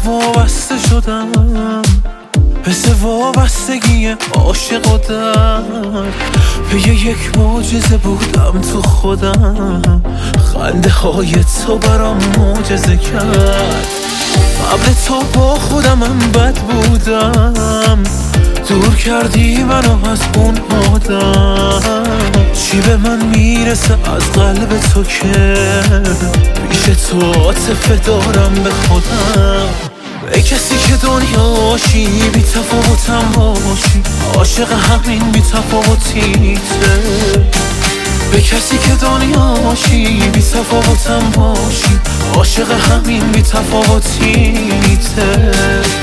وابسته شدم، مثل وابستگی عاشق و درد. به یک معجزه بودم تو خودم، خنده های تو برام معجزه کرد. قبل تو با خودمم بد بودم، دور کردی منو از اون آدم. چی به من میرسه از قلب تو که پیش تو عاطفه دارم به خودم. ای کسی که دنیاشی بی تفاوتم باشی، عاشق همین بی تفاوتیته. به کسی که دنیاشی بی تفاوتم باشی، عاشق همین بی تفاوتیته.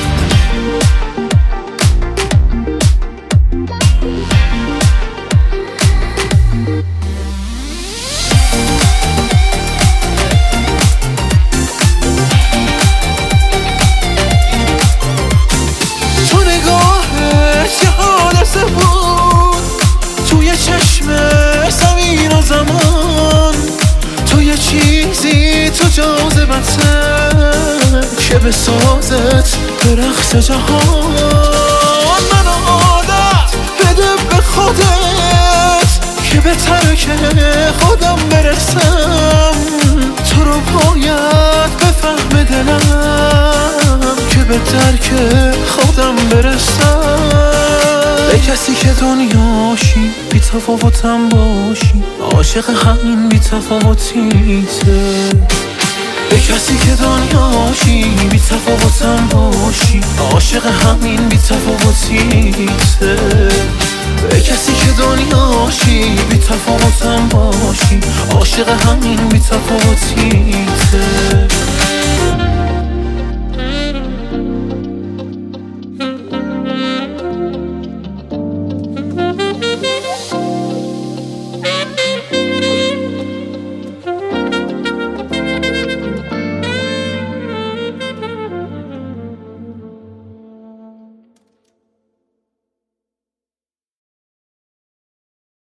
بود توی چشم زمین و زمان، توی چیزی تو جاذبته که بسازت به رقص جهان. من عادت بده به خودت که به ترک خودم برسم. تو رو باید بفهم دلم که به درک خودم برسم. ای کسی که دنیاشی بی تفاوتم باشی، عاشق همین بی تفاوتیته. ای کسی که دنیاشی بی تفاوتم باشی، عاشق همین بی تفاوتیته. ای کسی که دنیاشی بی تفاوتم باشی، عاشق همین بی تفاوتیته.